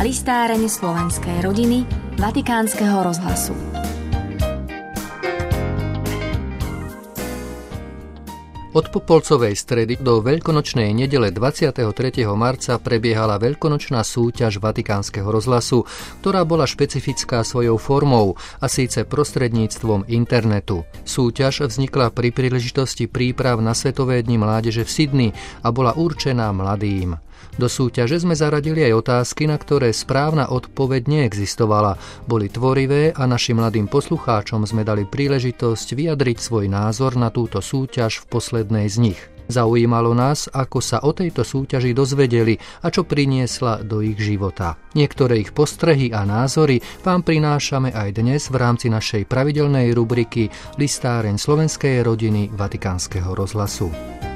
Listáreň slovenskej rodiny Vatikánskeho rozhlasu. Od popolcovej stredy do veľkonočnej nedele 23. marca prebiehala veľkonočná súťaž Vatikánskeho rozhlasu, ktorá bola špecifická svojou formou, a síce prostredníctvom internetu. Súťaž vznikla pri príležitosti príprav na Svetové dni mládeže v Sydney a bola určená mladým. Do súťaže sme zaradili aj otázky, na ktoré správna odpoveď neexistovala. Boli tvorivé a našim mladým poslucháčom sme dali príležitosť vyjadriť svoj názor na túto súťaž v poslednej z nich. Zaujímalo nás, ako sa o tejto súťaži dozvedeli a čo priniesla do ich života. Niektoré ich postrehy a názory vám prinášame aj dnes v rámci našej pravidelnej rubriky Listáreň slovenskej rodiny Vatikánskeho rozhlasu.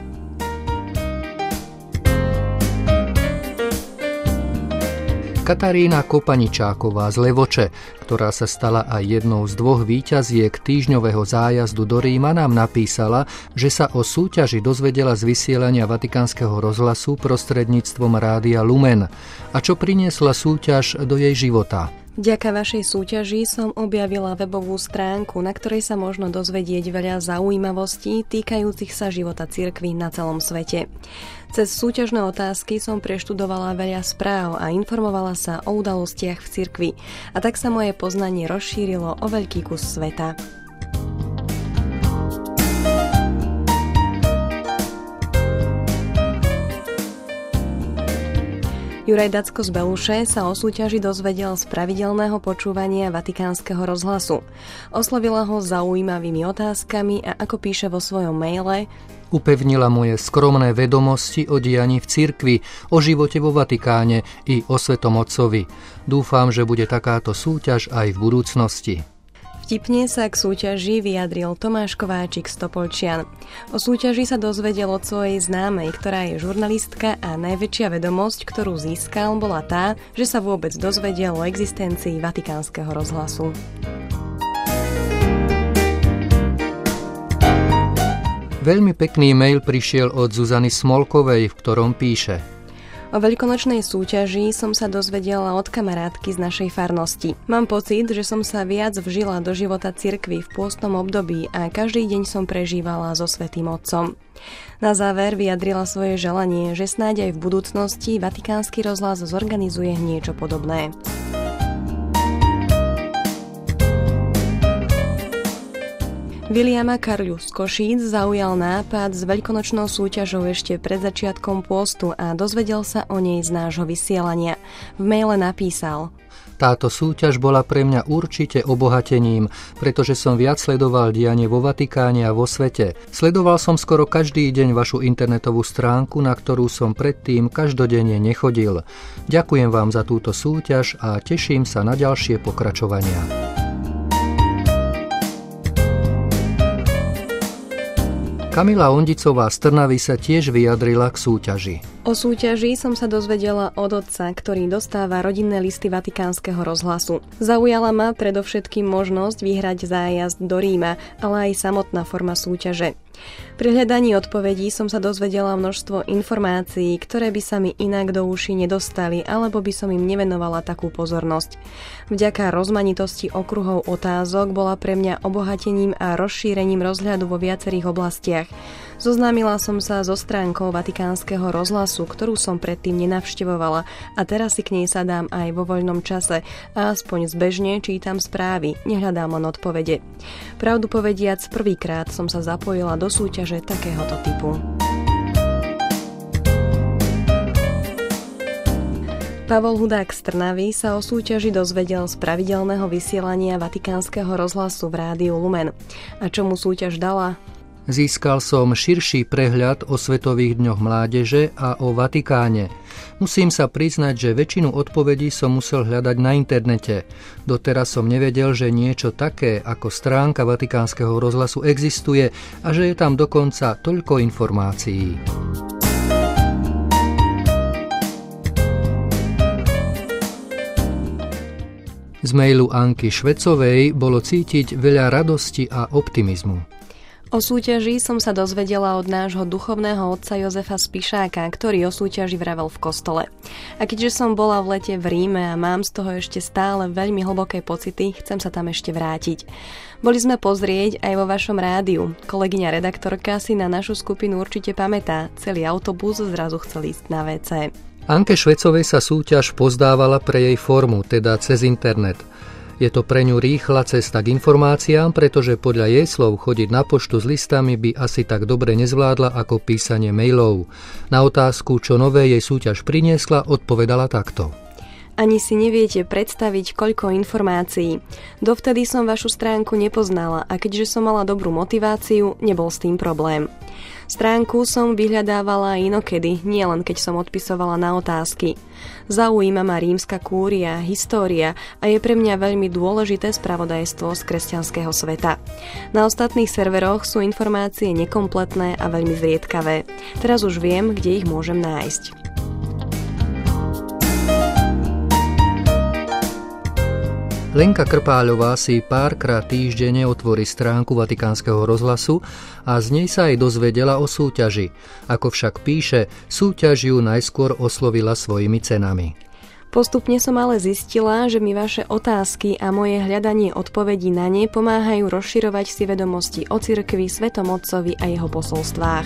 Katarína Kopaničáková z Levoče, ktorá sa stala aj jednou z dvoch víťaziek týždňového zájazdu do Ríma, nám napísala, že sa o súťaži dozvedela z vysielania Vatikánskeho rozhlasu prostredníctvom Rádia Lumen a čo priniesla súťaž do jej života. Vďaka vašej súťaži som objavila webovú stránku, na ktorej sa možno dozvedieť veľa zaujímavostí týkajúcich sa života cirkvi na celom svete. Cez súťažné otázky som preštudovala veľa správ a informovala sa o udalostiach v cirkvi, a tak sa moje poznanie rozšírilo o veľký kus sveta. Juraj Dacko z Beluše sa o súťaži dozvedel z pravidelného počúvania Vatikánskeho rozhlasu. Oslovila ho zaujímavými otázkami a ako píše vo svojom maile: upevnila moje skromné vedomosti o dianí v cirkvi, o živote vo Vatikáne i o Svetom Otcovi. Dúfam, že bude takáto súťaž aj v budúcnosti. Vtipne sa k súťaži vyjadril Tomáš Kováčik z Topolčian. O súťaži sa dozvedel od svojej známej, ktorá je žurnalistka, a najväčšia vedomosť, ktorú získal, bola tá, že sa vôbec dozvedel o existencii Vatikánskeho rozhlasu. Veľmi pekný mail prišiel od Zuzany Smolkovej, v ktorom píše: o veľkonočnej súťaži som sa dozvedela od kamarátky z našej farnosti. Mám pocit, že som sa viac vžila do života cirkvi v pôstnom období a každý deň som prežívala so Svätým Otcom. Na záver vyjadrila svoje želanie, že snáď aj v budúcnosti Vatikánsky rozhlas zorganizuje niečo podobné. Viliama Karľu z Košíc zaujal nápad s veľkonočnou súťažou ešte pred začiatkom pôstu a dozvedel sa o nej z nášho vysielania. V maile napísal: táto súťaž bola pre mňa určite obohatením, pretože som viac sledoval dianie vo Vatikáne a vo svete. Sledoval som skoro každý deň vašu internetovú stránku, na ktorú som predtým každodenne nechodil. Ďakujem vám za túto súťaž a teším sa na ďalšie pokračovania. Kamila Ondicová z Trnavy sa tiež vyjadrila k súťaži. O súťaži som sa dozvedela od otca, ktorý dostáva rodinné listy Vatikánskeho rozhlasu. Zaujala ma predovšetkým možnosť vyhrať zájazd do Ríma, ale aj samotná forma súťaže. Pri hľadaní odpovedí som sa dozvedela množstvo informácií, ktoré by sa mi inak do uší nedostali, alebo by som im nevenovala takú pozornosť. Vďaka rozmanitosti okruhov otázok bola pre mňa obohatením a rozšírením rozhľadu vo viacerých oblastiach. Zoznámila som sa so stránkou Vatikánskeho rozhlasu, ktorú som predtým nenavštevovala, a teraz si k nej sadám aj vo voľnom čase a aspoň zbežne čítam správy, nehľadám len odpovede. Pravdu povediac, prvýkrát som sa zapojila do súťaže takéhoto typu. Pavol Hudák z Trnavy sa o súťaži dozvedel z pravidelného vysielania Vatikánskeho rozhlasu v Rádiu Lumen. A čo mu súťaž dala? Získal som širší prehľad o Svetových dňoch mládeže a o Vatikáne. Musím sa priznať, že väčšinu odpovedí som musel hľadať na internete. Doteraz som nevedel, že niečo také ako stránka Vatikánskeho rozhlasu existuje a že je tam dokonca toľko informácií. Z mailu Anky Švecovej bolo cítiť veľa radosti a optimizmu. O súťaži som sa dozvedela od nášho duchovného otca Jozefa Spišáka, ktorý o súťaži vravel v kostole. A keďže som bola v lete v Ríme a mám z toho ešte stále veľmi hlboké pocity, chcem sa tam ešte vrátiť. Boli sme pozrieť aj vo vašom rádiu. Kolegyňa redaktorka si na našu skupinu určite pamätá. Celý autobus zrazu chcel ísť na WC. Anke Švecovej sa súťaž pozdávala pre jej formu, teda cez internet. Je to pre ňu rýchla cesta k informáciám, pretože podľa jej slov chodiť na poštu s listami by asi tak dobre nezvládla ako písanie mailov. Na otázku, čo nové jej súťaž priniesla, odpovedala takto. Ani si neviete predstaviť, koľko informácií. Dovtedy som vašu stránku nepoznala a keďže som mala dobrú motiváciu, nebol s tým problém. Stránku som vyhľadávala inokedy, nielen keď som odpisovala na otázky. Zaujíma ma rímska kúria, história a je pre mňa veľmi dôležité spravodajstvo z kresťanského sveta. Na ostatných serveroch sú informácie nekompletné a veľmi zriedkavé. Teraz už viem, kde ich môžem nájsť. Lenka Krpáľová si párkrát týždenne otvorí stránku Vatikánskeho rozhlasu a z nej sa aj dozvedela o súťaži. Ako však píše, súťaž ju najskôr oslovila svojimi cenami. Postupne som ale zistila, že mi vaše otázky a moje hľadanie odpovedí na ne pomáhajú rozširovať si vedomosti o cirkvi, Svetom Otcovi a jeho posolstvách.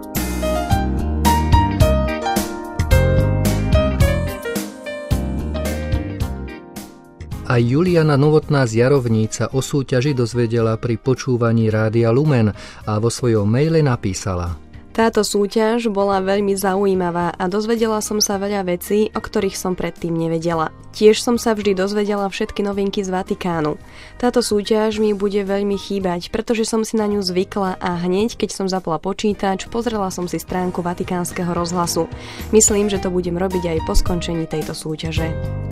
Aj Juliana Novotná z Jarovníc sa o súťaži dozvedela pri počúvaní Rádia Lumen a vo svojom maile napísala. Táto súťaž bola veľmi zaujímavá a dozvedela som sa veľa vecí, o ktorých som predtým nevedela. Tiež som sa vždy dozvedela všetky novinky z Vatikánu. Táto súťaž mi bude veľmi chýbať, pretože som si na ňu zvykla a hneď, keď som zapla počítač, pozrela som si stránku Vatikánskeho rozhlasu. Myslím, že to budem robiť aj po skončení tejto súťaže.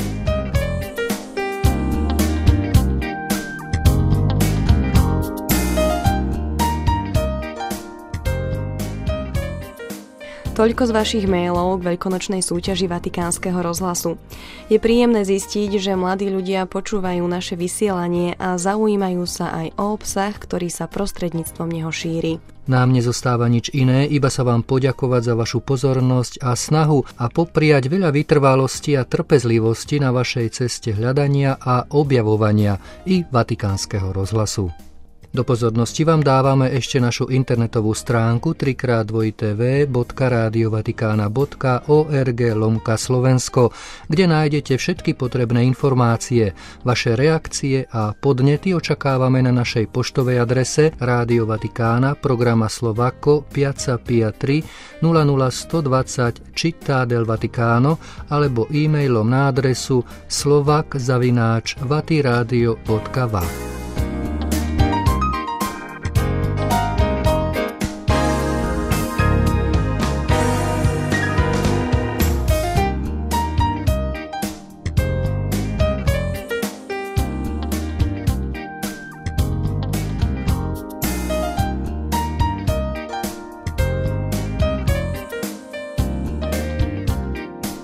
Toľko z vašich mailov k veľkonočnej súťaži Vatikánskeho rozhlasu. Je príjemné zistiť, že mladí ľudia počúvajú naše vysielanie a zaujímajú sa aj o obsah, ktorý sa prostredníctvom neho šíri. Nám nezostáva nič iné, iba sa vám poďakovať za vašu pozornosť a snahu a popriať veľa vytrvalosti a trpezlivosti na vašej ceste hľadania a objavovania i Vatikánskeho rozhlasu. Do pozornosti vám dávame ešte našu internetovú stránku www.radiovatikana.org/Slovensko, kde nájdete všetky potrebné informácie. Vaše reakcie a podnety očakávame na našej poštovej adrese Rádio Vatikána, programa Slovako, Piazza Pia 3, 00120 Città del Vaticano alebo e-mailom na adresu slovak@vatiradio.va.